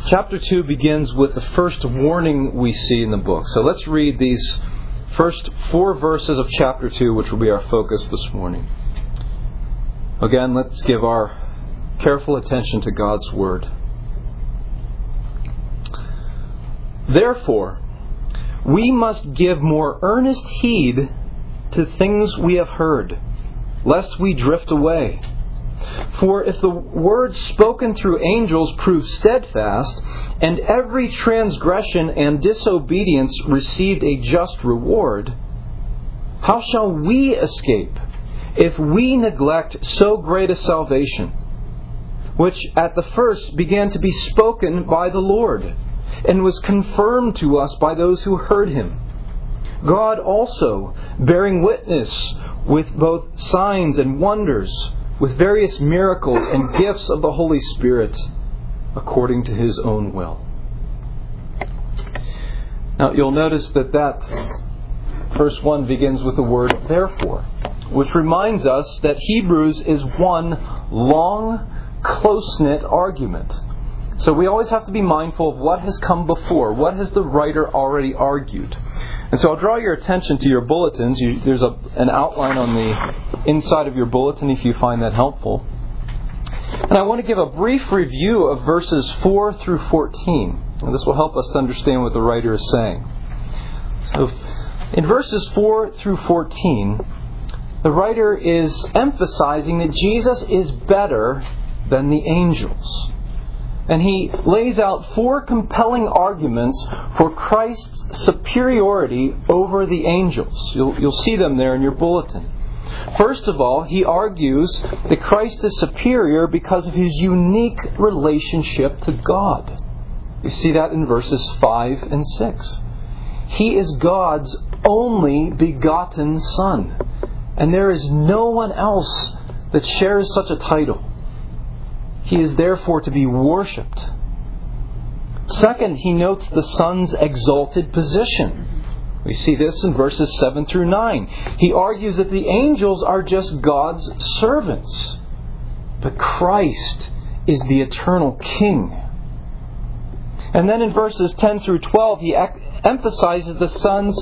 Chapter 2 begins with the first warning we see in the book. So let's read these first 4 verses of chapter 2, which will be our focus this morning. Again, let's give our careful attention to God's Word. Therefore, we must give more earnest heed to things we have heard, lest we drift away. For if the words spoken through angels prove steadfast, and every transgression and disobedience received a just reward, how shall we escape if we neglect so great a salvation, which at the first began to be spoken by the Lord, and was confirmed to us by those who heard Him? God also, bearing witness with both signs and wonders, with various miracles and gifts of the Holy Spirit, according to His own will. Now, you'll notice that verse 1 begins with the word therefore, which reminds us that Hebrews is one long, close-knit argument. So we always have to be mindful of what has come before. What has the writer already argued? And so I'll draw your attention to your bulletins. There's an outline on the inside of your bulletin if you find that helpful. And I want to give a brief review of verses 4 through 14. And this will help us to understand what the writer is saying. So in verses 4 through 14, the writer is emphasizing that Jesus is better than the angels. And he lays out 4 compelling arguments for Christ's superiority over the angels. You'll see them there in your bulletin. First of all, he argues that Christ is superior because of His unique relationship to God. You see that in verses 5 and 6. He is God's only begotten Son, and there is no one else that shares such a title. He is therefore to be worshipped. Second, he notes the Son's exalted position. We see this in verses 7 through 9. He argues that the angels are just God's servants, but Christ is the eternal King. And then in verses 10 through 12, he emphasizes the Son's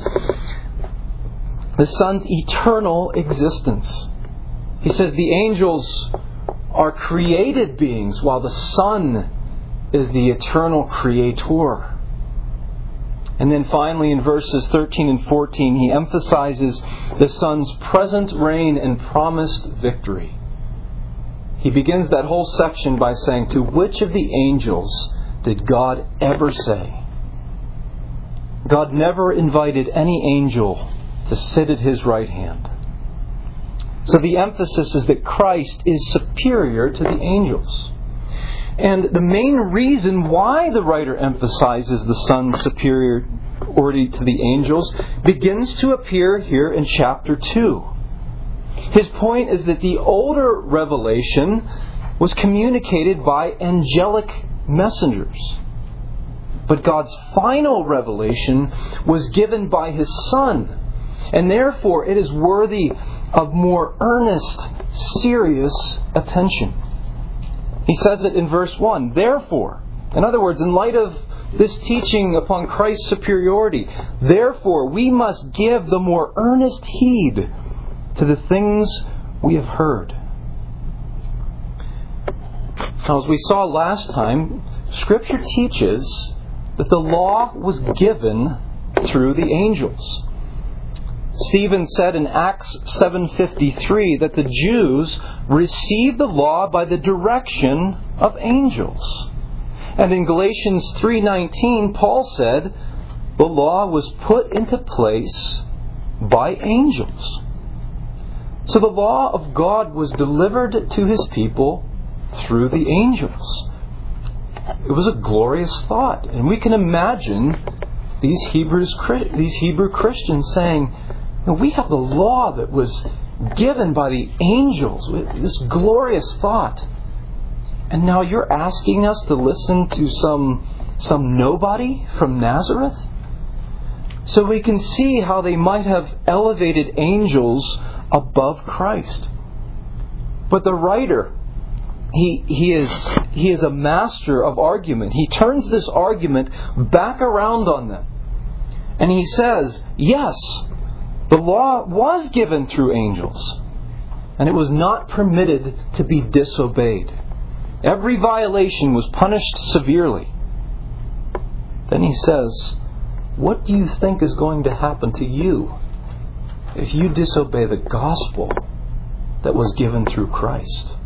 eternal existence. He says the angels are created beings, while the Son is the eternal Creator. And then finally in verses 13 and 14, he emphasizes the Son's present reign and promised victory. He begins that whole section by saying, "To which of the angels did God ever say?" God never invited any angel to sit at His right hand. So the emphasis is that Christ is superior to the angels. And the main reason why the writer emphasizes the Son's superiority to the angels begins to appear here in chapter 2. His point is that the older revelation was communicated by angelic messengers. But God's final revelation was given by His Son. And therefore it is worthy of more earnest, serious attention. He says it in verse 1, therefore. In other words, in light of this teaching upon Christ's superiority, therefore we must give the more earnest heed to the things we have heard. Now, as we saw last time, Scripture teaches that the law was given through the angels. Stephen said in Acts 7:53 that the Jews received the law by the direction of angels. And in Galatians 3:19, Paul said the law was put into place by angels. So the law of God was delivered to His people through the angels. It was a glorious thought. And we can imagine these Hebrew Christians saying, we have the law that was given by the angels. This glorious thought. And now you're asking us to listen to some nobody from Nazareth? So we can see how they might have elevated angels above Christ. But the writer he is a master of argument. He turns this argument back around on them. And he says, yes, the law was given through angels, and it was not permitted to be disobeyed. Every violation was punished severely. Then he says, what do you think is going to happen to you if you disobey the gospel that was given through Christ?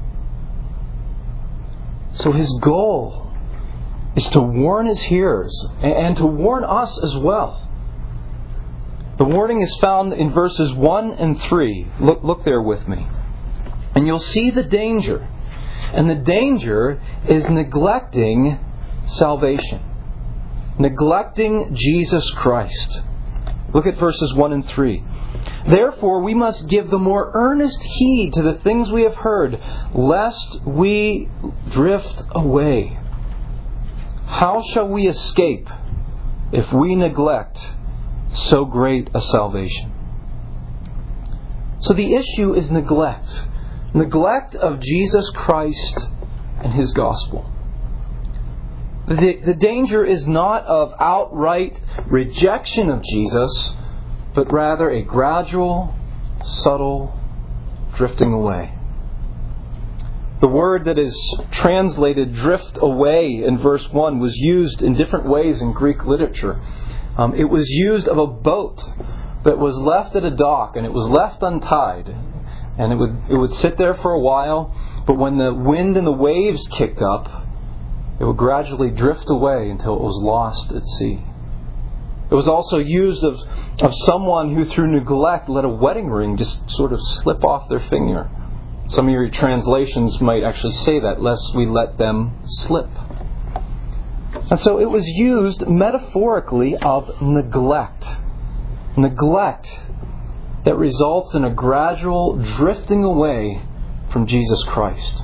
So his goal is to warn his hearers and to warn us as well. The warning is found in verses 1 and 3. Look there with me. And you'll see the danger. And the danger is neglecting salvation. Neglecting Jesus Christ. Look at verses 1 and 3. Therefore, we must give the more earnest heed to the things we have heard, lest we drift away. How shall we escape if we neglect so great a salvation? So the issue is neglect. Neglect of Jesus Christ and His gospel. The danger is not of outright rejection of Jesus, but rather a gradual, subtle drifting away. The word that is translated drift away in verse 1 was used in different ways in Greek literature. It was used of a boat that was left at a dock, and it was left untied. And it would sit there for a while, but when the wind and the waves kicked up, it would gradually drift away until it was lost at sea. It was also used of someone who through neglect let a wedding ring just sort of slip off their finger. Some of your translations might actually say that, lest we let them slip. And so it was used metaphorically of neglect. Neglect that results in a gradual drifting away from Jesus Christ.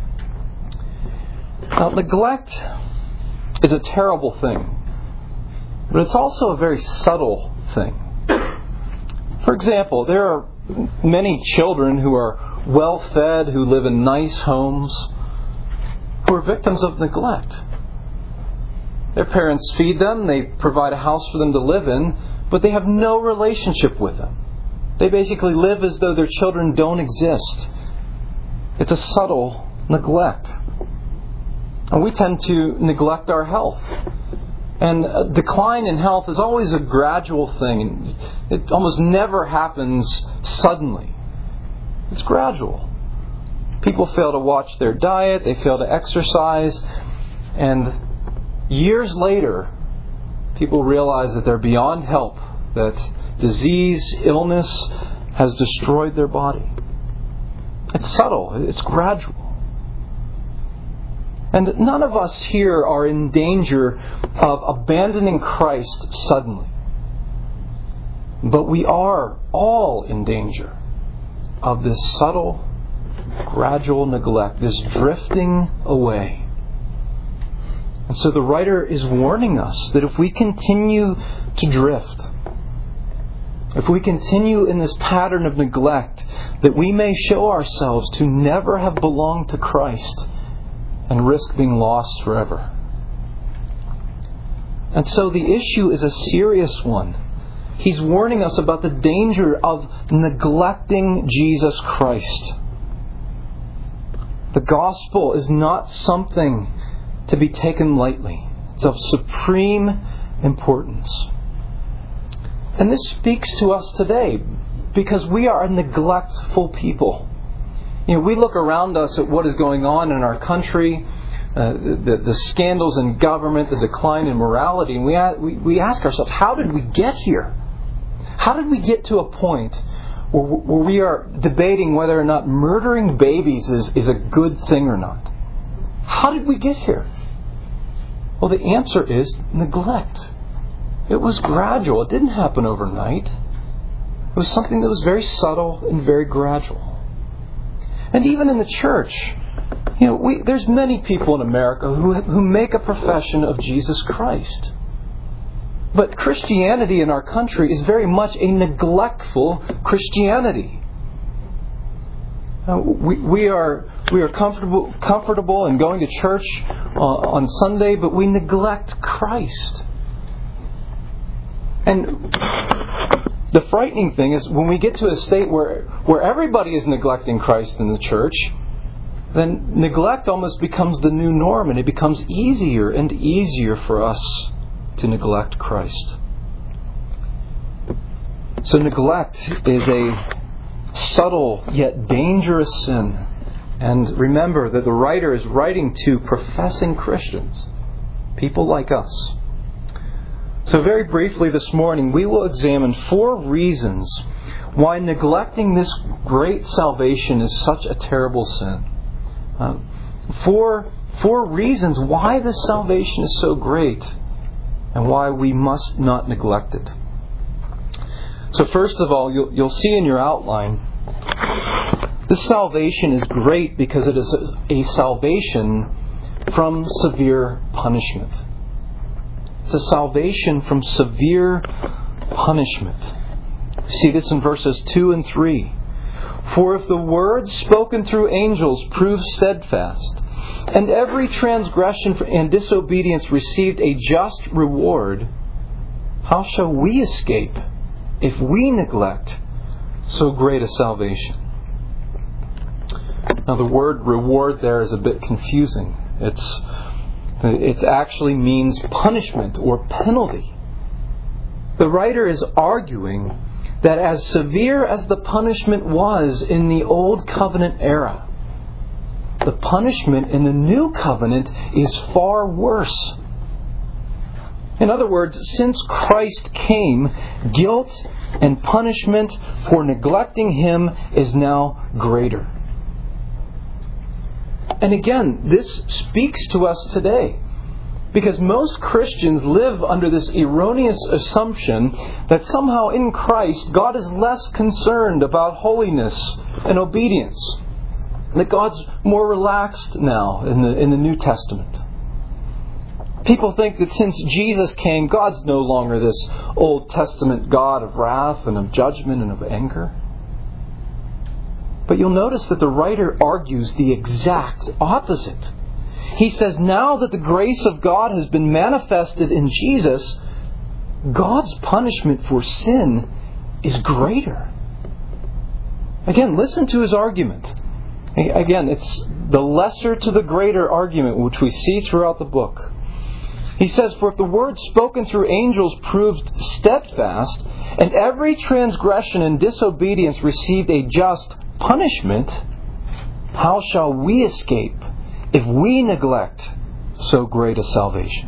Now, neglect is a terrible thing, but it's also a very subtle thing. For example, there are many children who are well-fed, who live in nice homes, who are victims of neglect. Their parents feed them, they provide a house for them to live in, but they have no relationship with them. They basically live as though their children don't exist. It's a subtle neglect. And we tend to neglect our health. And a decline in health is always a gradual thing. It almost never happens suddenly. It's gradual. People fail to watch their diet, they fail to exercise, and years later, people realize that they're beyond help, that disease, illness has destroyed their body. It's subtle, it's gradual. And none of us here are in danger of abandoning Christ suddenly. But we are all in danger of this subtle, gradual neglect, this drifting away. And so the writer is warning us that if we continue to drift, if we continue in this pattern of neglect, that we may show ourselves to never have belonged to Christ and risk being lost forever. And so the issue is a serious one. He's warning us about the danger of neglecting Jesus Christ. The gospel is not something to be taken lightly. It's of supreme importance. And this speaks to us today because we are a neglectful people. You know, we look around us at what is going on in our country, the scandals in government, the decline in morality, and we ask ourselves, how did we get here? How did we get to a point where we are debating whether or not murdering babies is a good thing or not? How did we get here? Well, the answer is neglect. It was gradual. It didn't happen overnight. It was something that was very subtle and very gradual. And even in the church, you know, there's many people in America who make a profession of Jesus Christ. But Christianity in our country is very much a neglectful Christianity. We are We are comfortable in going to church on Sunday, but we neglect Christ. And the frightening thing is when we get to a state where everybody is neglecting Christ in the church, then neglect almost becomes the new norm, and it becomes easier and easier for us to neglect Christ. So neglect is a subtle yet dangerous sin. And remember that the writer is writing to professing Christians, people like us. So very briefly this morning, we will examine 4 reasons why neglecting this great salvation is such a terrible sin. Four reasons why this salvation is so great and why we must not neglect it. So first of all, you'll see in your outline, this salvation is great because it is a salvation from severe punishment. It's a salvation from severe punishment. You see this in verses 2 and 3. For if the word spoken through angels proved steadfast, and every transgression and disobedience received a just reward, how shall we escape if we neglect so great a salvation? Now the word reward there is a bit confusing. It actually means punishment or penalty. The writer is arguing that as severe as the punishment was in the Old Covenant era, the punishment in the New Covenant is far worse. In other words, since Christ came, guilt and punishment for neglecting Him is now greater. And again, this speaks to us today. Because most Christians live under this erroneous assumption that somehow in Christ God is less concerned about holiness and obedience. That God's more relaxed now in the New Testament. People think that since Jesus came, God's no longer this Old Testament God of wrath and of judgment and of anger. But you'll notice that the writer argues the exact opposite. He says, now that the grace of God has been manifested in Jesus, God's punishment for sin is greater. Again, listen to his argument. Again, it's the lesser to the greater argument which we see throughout the book. He says, for if the word spoken through angels proved steadfast, and every transgression and disobedience received a just punishment, how shall we escape if we neglect so great a salvation?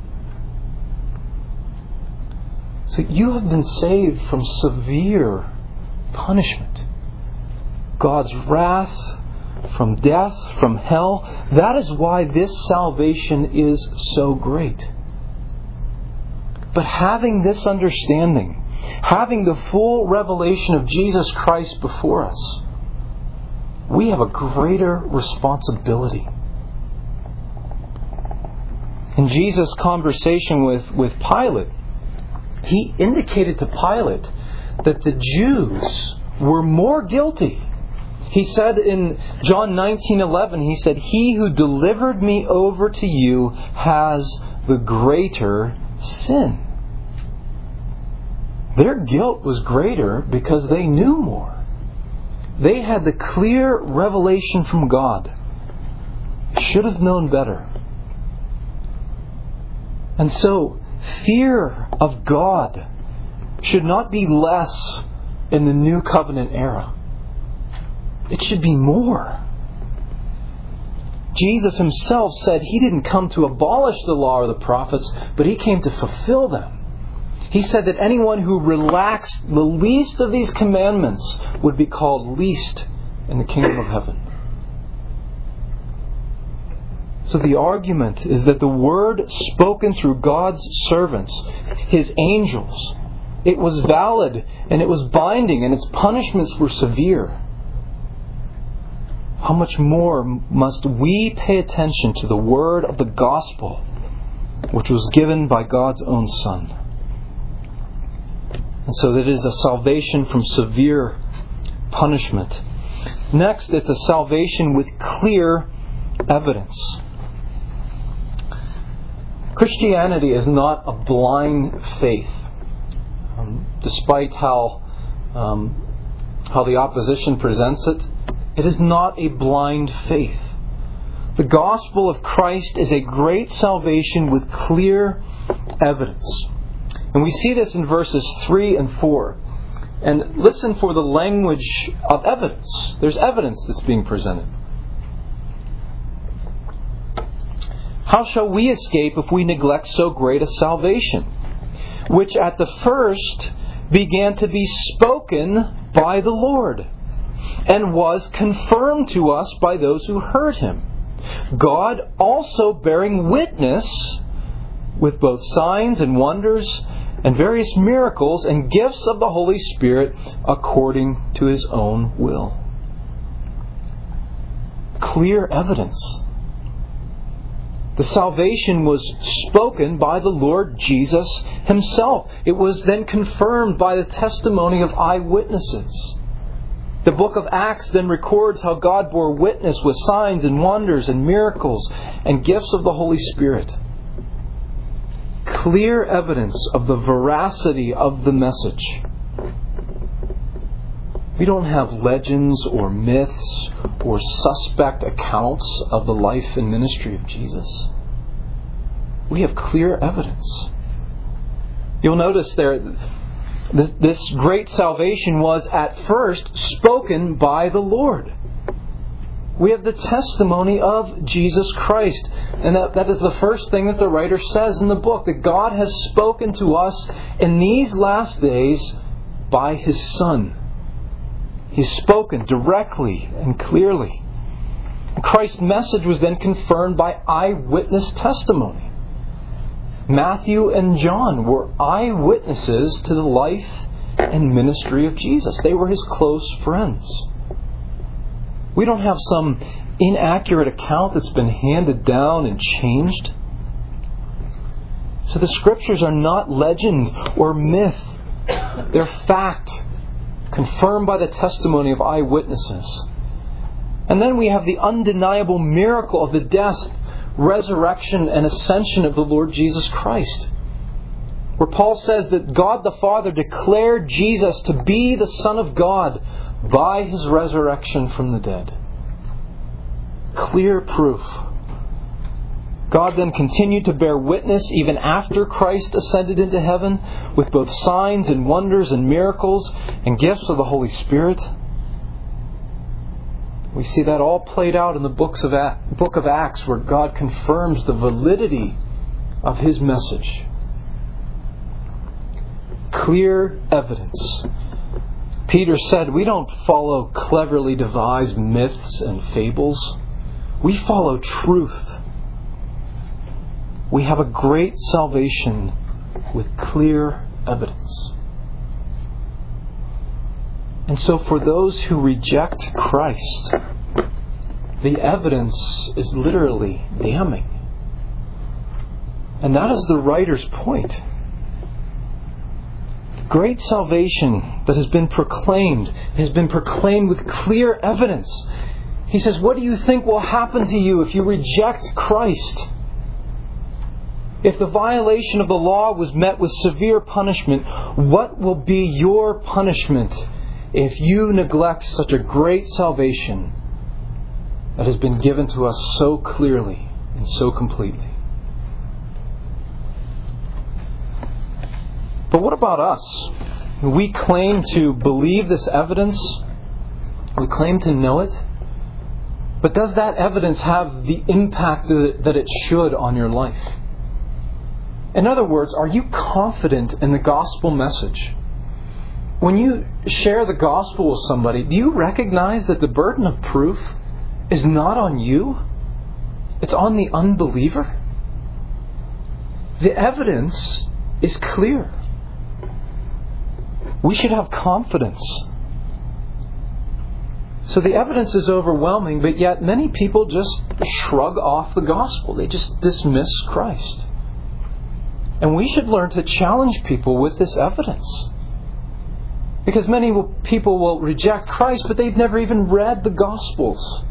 So you have been saved from severe punishment. God's wrath, from death, from hell. That is why this salvation is so great. But having this understanding, having the full revelation of Jesus Christ before us, we have a greater responsibility. In Jesus' conversation with Pilate, he indicated to Pilate that the Jews were more guilty. He said in John 19:11, he said, he who delivered me over to you has the greater sin. Their guilt was greater because they knew more. They had the clear revelation from God. Should have known better. And so, fear of God should not be less in the New Covenant era. It should be more. Jesus himself said he didn't come to abolish the law or the prophets, but he came to fulfill them. He said that anyone who relaxed the least of these commandments would be called least in the kingdom of heaven. So the argument is that the word spoken through God's servants, His angels, it was valid and it was binding and its punishments were severe. How much more must we pay attention to the word of the gospel, which was given by God's own Son? And so that it is a salvation from severe punishment. Next, it's a salvation with clear evidence. Christianity is not a blind faith. Despite how the opposition presents it, it is not a blind faith. The gospel of Christ is a great salvation with clear evidence. And we see this in verses 3 and 4. And listen for the language of evidence. There's evidence that's being presented. How shall we escape if we neglect so great a salvation, which at the first began to be spoken by the Lord, and was confirmed to us by those who heard Him, God also bearing witness with both signs and wonders and various miracles and gifts of the Holy Spirit according to His own will. Clear evidence. The salvation was spoken by the Lord Jesus Himself. It was then confirmed by the testimony of eyewitnesses. The book of Acts then records how God bore witness with signs and wonders and miracles and gifts of the Holy Spirit. Clear evidence of the veracity of the message. We don't have legends or myths or suspect accounts of the life and ministry of Jesus. We have clear evidence. You'll notice there, this great salvation was at first spoken by the Lord. We have the testimony of Jesus Christ. And that is the first thing that the writer says in the book, that God has spoken to us in these last days by His Son. He's spoken directly and clearly. Christ's message was then confirmed by eyewitness testimony. Matthew and John were eyewitnesses to the life and ministry of Jesus. They were His close friends. We don't have some inaccurate account that's been handed down and changed. So the Scriptures are not legend or myth. They're fact, confirmed by the testimony of eyewitnesses. And then we have the undeniable miracle of the death, resurrection, and ascension of the Lord Jesus Christ, where Paul says that God the Father declared Jesus to be the Son of God by His resurrection from the dead. Clear proof. God then continued to bear witness even after Christ ascended into heaven with both signs and wonders and miracles and gifts of the Holy Spirit. We see that all played out in the book of Acts, where God confirms the validity of His message. Clear evidence. Peter said, we don't follow cleverly devised myths and fables. We follow truth. We have a great salvation with clear evidence. And so for those who reject Christ, the evidence is literally damning. And that is the writer's point. The great salvation that has been proclaimed with clear evidence. He says, what do you think will happen to you if you reject Christ? If the violation of the law was met with severe punishment, what will be your punishment if you neglect such a great salvation that has been given to us so clearly and so completely? But what about us? We claim to believe this evidence. We claim to know it. But does that evidence have the impact that it should on your life? In other words, are you confident in the gospel message? When you share the gospel with somebody, do you recognize that the burden of proof is not on you? It's on the unbeliever? The evidence is clear. We should have confidence. So the evidence is overwhelming, but yet many people just shrug off the gospel. They just dismiss Christ. And we should learn to challenge people with this evidence. Because many people will reject Christ, but they've never even read the Gospels.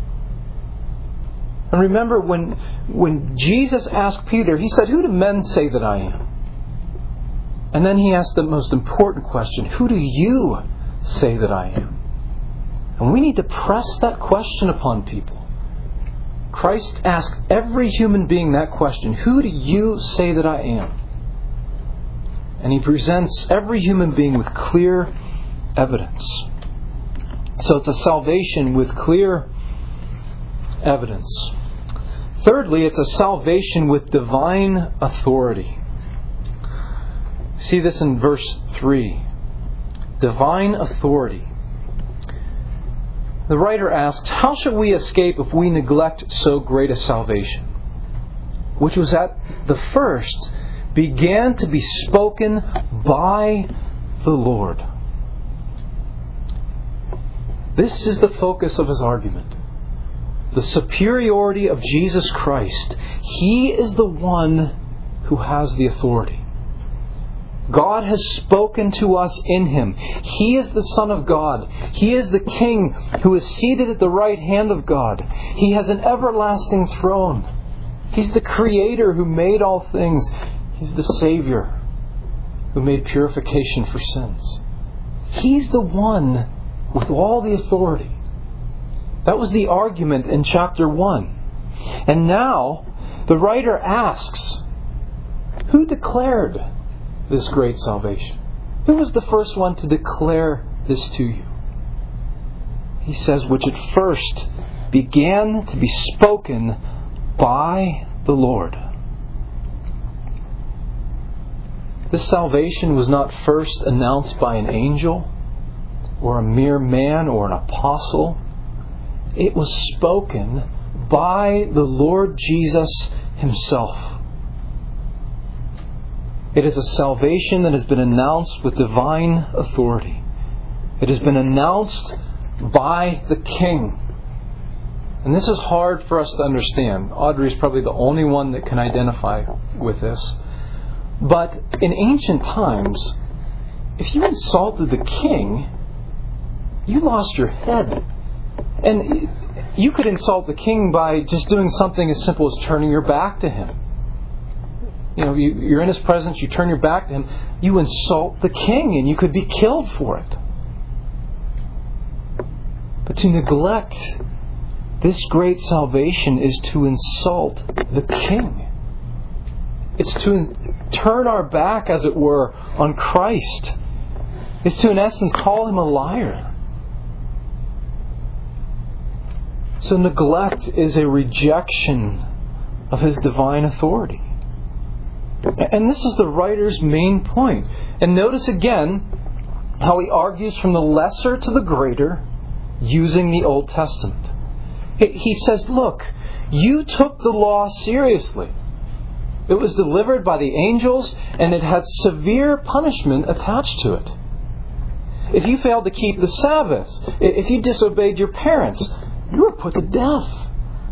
And remember, when Jesus asked Peter, He said, "Who do men say that I am?" And then He asked the most important question, "Who do you say that I am?" And we need to press that question upon people. Christ asked every human being that question, "Who do you say that I am?" And He presents every human being with clear evidence. So it's a salvation with clear evidence. Thirdly, it's a salvation with divine authority. See this in verse 3. Divine authority. The writer asks, how shall we escape if we neglect so great a salvation, which was at the first began to be spoken by the Lord? This is the focus of his argument. The superiority of Jesus Christ. He is the one who has the authority. God has spoken to us in Him. He is the Son of God. He is the King who is seated at the right hand of God. He has an everlasting throne. He's the Creator who made all things. He's the Savior who made purification for sins. He's the one with all the authority. That was the argument in chapter 1. And now the writer asks, who declared this great salvation? Who was the first one to declare this to you? He says, which at first began to be spoken by the Lord. This salvation was not first announced by an angel or a mere man or an apostle. It was spoken by the Lord Jesus Himself. It is a salvation that has been announced with divine authority. It has been announced by the King. And this is hard for us to understand. Audrey is probably the only one that can identify with this. But in ancient times, if you insulted the king, you lost your head. And you could insult the king by just doing something as simple as turning your back to him. You know, you're in his presence, you turn your back to him, you insult the king and you could be killed for it. But to neglect this great salvation is to insult the king. It's to turn our back, as it were, on Christ. It's to, in essence, call Him a liar. So neglect is a rejection of His divine authority. And this is the writer's main point. And notice again how he argues from the lesser to the greater using the Old Testament. He says, look, you took the law seriously. It was delivered by the angels and it had severe punishment attached to it. If you failed to keep the Sabbath, if you disobeyed your parents, you were put to death.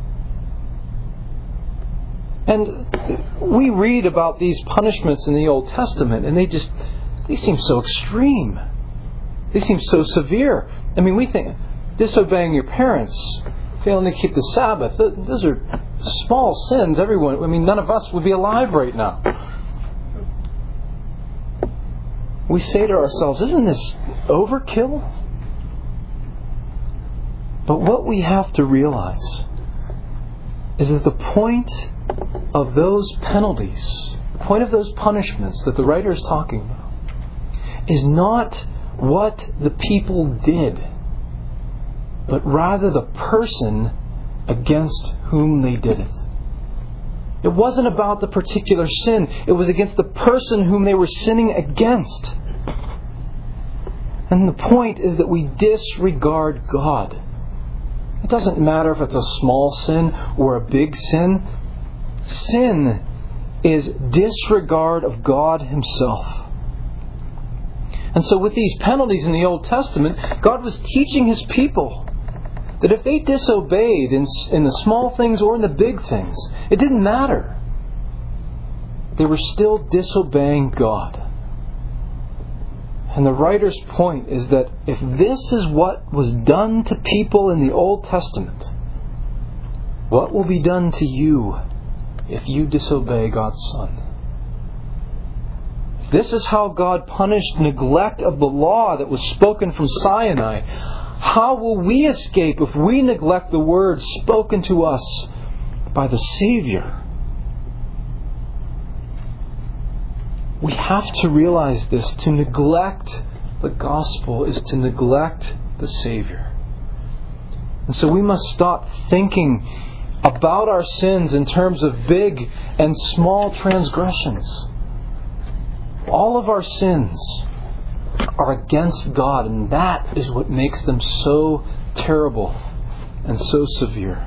And we read about these punishments in the Old Testament and they seem so extreme. They seem so severe. I mean, we think disobeying your parents, failing to keep the Sabbath, those are small sins. Everyone, I mean, none of us would be alive right now. We say to ourselves, isn't this overkill? But what we have to realize is that the point of those penalties, the point of those punishments that the writer is talking about, is not what the people did, but rather the person against whom they did it. It wasn't about the particular sin. It was against the person whom they were sinning against. And the point is that we disregard God. It doesn't matter if it's a small sin or a big sin. Sin is disregard of God Himself. And so with these penalties in the Old Testament, God was teaching His people that if they disobeyed in the small things or in the big things, it didn't matter. They were still disobeying God. And the writer's point is that if this is what was done to people in the Old Testament, what will be done to you if you disobey God's Son? If this is how God punished neglect of the law that was spoken from Sinai, how will we escape if we neglect the words spoken to us by the Savior? We have to realize this. To neglect the gospel is to neglect the Savior. And so we must stop thinking about our sins in terms of big and small transgressions. All of our sins are against God, and that is what makes them so terrible and so severe.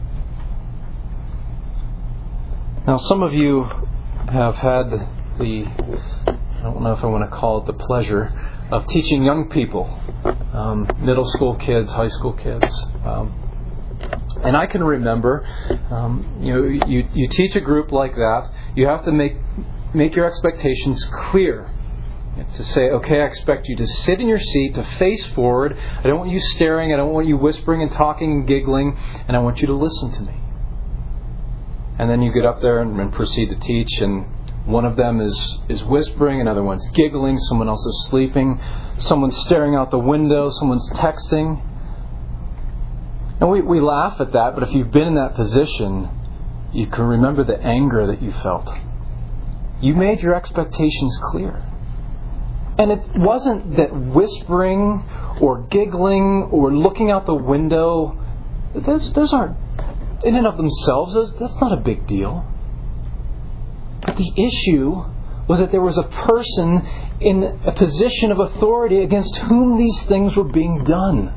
Now, some of you have had I don't know if I want to call it the pleasure of teaching young people, middle school kids, high school kids. And I can remember, you teach a group like that, you have to make your expectations clear. It's to say, okay, I expect you to sit in your seat, to face forward. I don't want you staring, I don't want you whispering and talking and giggling, and I want you to listen to me. And then you get up there and proceed to teach, and one of them is whispering, another one's giggling, someone else is sleeping, someone's staring out the window, someone's texting. And we laugh at that, but if you've been in that position, you can remember the anger that you felt. You made your expectations clear. And it wasn't that whispering or giggling or looking out the window, those aren't, in and of themselves, that's not a big deal. But the issue was that there was a person in a position of authority against whom these things were being done.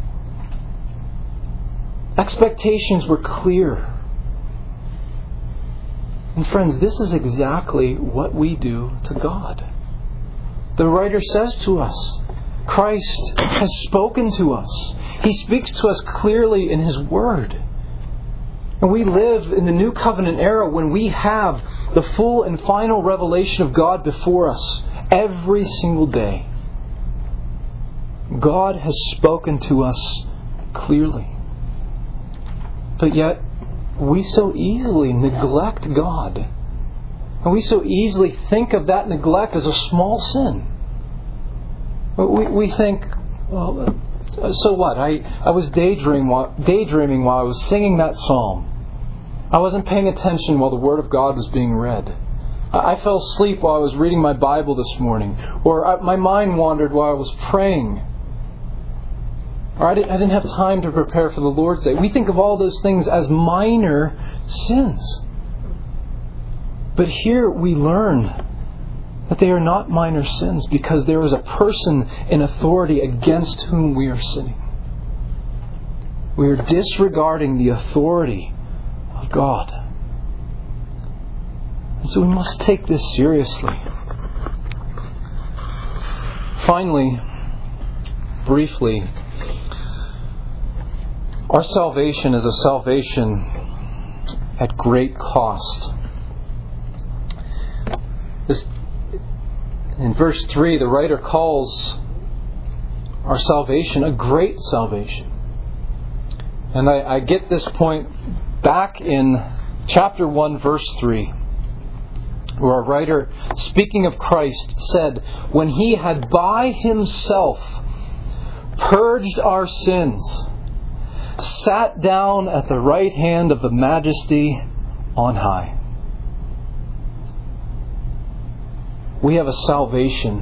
Expectations were clear. And friends, this is exactly what we do to God. The writer says to us, Christ has spoken to us. He speaks to us clearly in His Word. And we live in the New Covenant era when we have the full and final revelation of God before us every single day. God has spoken to us clearly. But yet, we so easily neglect God. And we so easily think of that neglect as a small sin. We think, well, so what? I was daydreaming while I was singing that psalm. I wasn't paying attention while the Word of God was being read. I fell asleep while I was reading my Bible this morning. Or my mind wandered while I was praying. Or I didn't have time to prepare for the Lord's Day. We think of all those things as minor sins. But here we learn that they are not minor sins because there is a person in authority against whom we are sinning. We are disregarding the authority of God. And so we must take this seriously. Finally, briefly, our salvation is a salvation at great cost. In verse 3, the writer calls our salvation a great salvation. And I get this point back in chapter 1, verse 3, where our writer, speaking of Christ, said, when He had by Himself purged our sins, sat down at the right hand of the Majesty on high. We have a salvation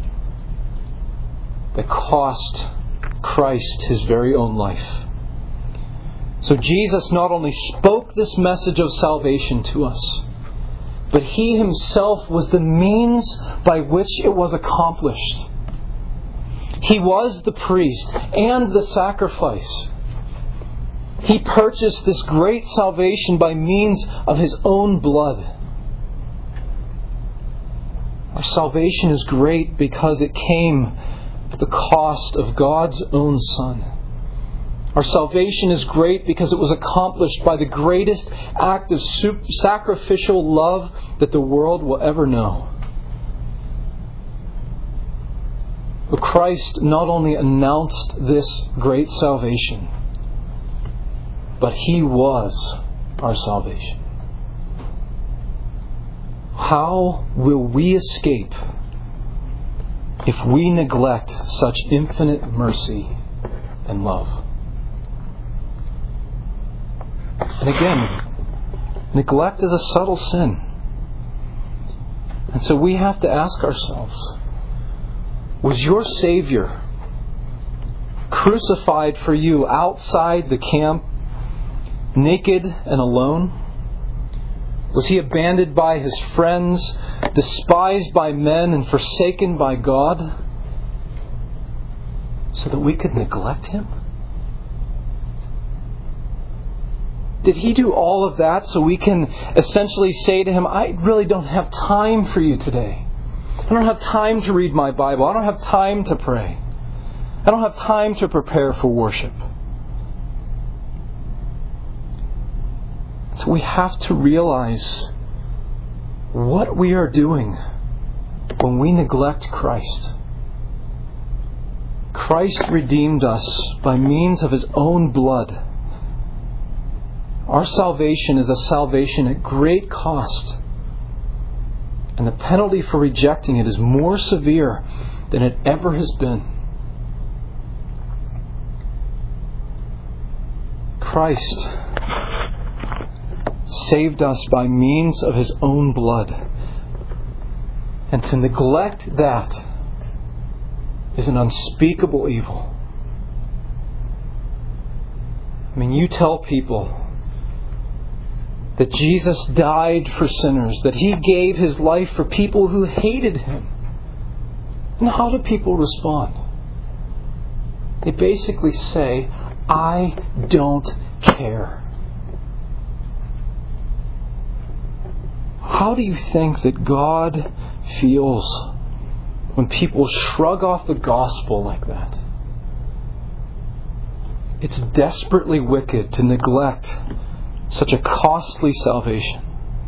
that cost Christ His very own life. So Jesus not only spoke this message of salvation to us, but He Himself was the means by which it was accomplished. He was the priest and the sacrifice. He purchased this great salvation by means of His own blood. Our salvation is great because it came at the cost of God's own Son. Our salvation is great because it was accomplished by the greatest act of sacrificial love that the world will ever know. But Christ not only announced this great salvation, but He was our salvation. How will we escape if we neglect such infinite mercy and love? And again, neglect is a subtle sin. And so we have to ask ourselves, was your Savior crucified for you outside the camp, naked and alone? Was He abandoned by His friends, despised by men, and forsaken by God, so that we could neglect Him? Did He do all of that so we can essentially say to Him, I really don't have time for you today. I don't have time to read my Bible. I don't have time to pray. I don't have time to prepare for worship. So we have to realize what we are doing when we neglect Christ. Christ redeemed us by means of His own blood. Our salvation is a salvation at great cost. And the penalty for rejecting it is more severe than it ever has been. Christ saved us by means of His own blood. And to neglect that is an unspeakable evil. I mean, you tell people that Jesus died for sinners, that He gave His life for people who hated Him. And how do people respond? They basically say, I don't care. How do you think that God feels when people shrug off the gospel like that? It's desperately wicked to neglect such a costly salvation.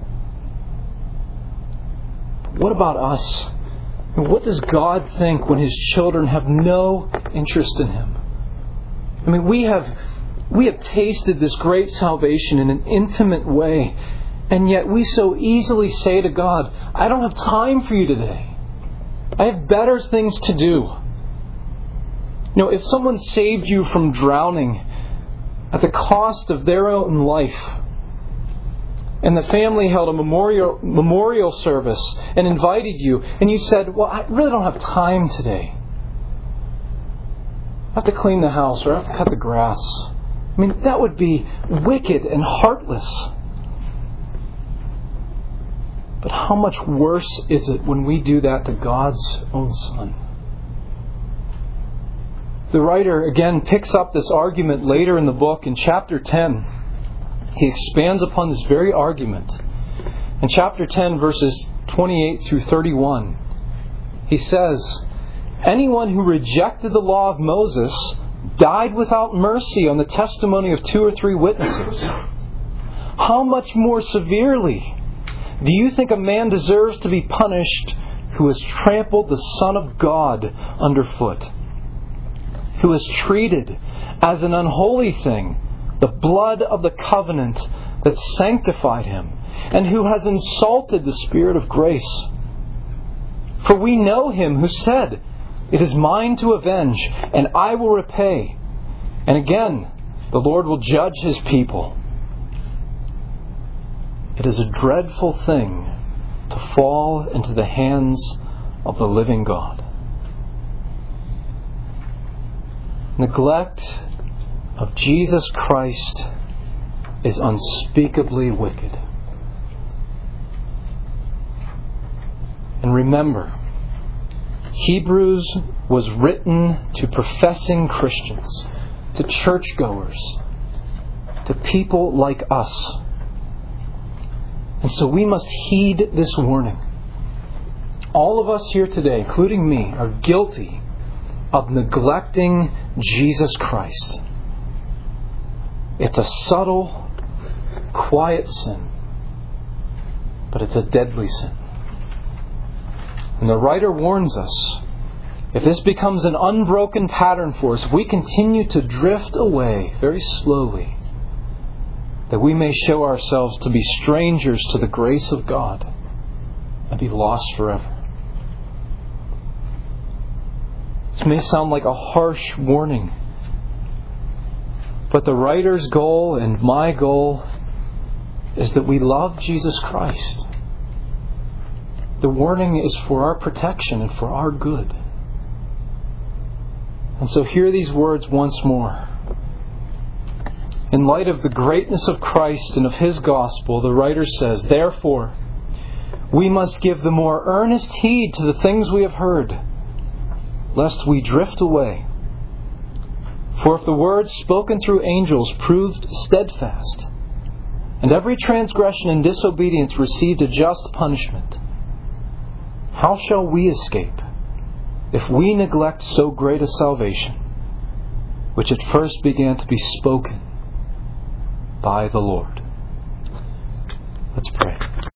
But what about us? What does God think when His children have no interest in Him? I mean, we have tasted this great salvation in an intimate way, and yet we so easily say to God, I don't have time for you today. I have better things to do. You know, if someone saved you from drowning at the cost of their own life, and the family held a memorial service and invited you, and you said, well, I really don't have time today. I have to clean the house, or I have to cut the grass. I mean, that would be wicked and heartless. But how much worse is it when we do that to God's own Son? The writer, again, picks up this argument later in the book in chapter 10. He expands upon this very argument. In chapter 10, verses 28 through 31, he says, anyone who rejected the law of Moses died without mercy on the testimony of 2 or 3 witnesses. How much more severely do you think a man deserves to be punished who has trampled the Son of God underfoot? Who has treated as an unholy thing the blood of the covenant that sanctified Him, and who has insulted the Spirit of grace? For we know Him who said, it is mine to avenge, and I will repay. And again, the Lord will judge His people. It is a dreadful thing to fall into the hands of the living God. Neglect of Jesus Christ is unspeakably wicked. And remember, Hebrews was written to professing Christians, to churchgoers, to people like us. And so we must heed this warning. All of us here today, including me, are guilty of neglecting Jesus Christ. It's a subtle, quiet sin, but it's a deadly sin. And the writer warns us if this becomes an unbroken pattern for us, if we continue to drift away very slowly, that we may show ourselves to be strangers to the grace of God and be lost forever. This may sound like a harsh warning, but the writer's goal and my goal is that we love Jesus Christ. The warning is for our protection and for our good. And so hear these words once more. In light of the greatness of Christ and of His gospel, the writer says, "Therefore, we must give the more earnest heed to the things we have heard, lest we drift away. For if the words spoken through angels proved steadfast, and every transgression and disobedience received a just punishment, how shall we escape if we neglect so great a salvation, which at first began to be spoken by the Lord?" Let's pray.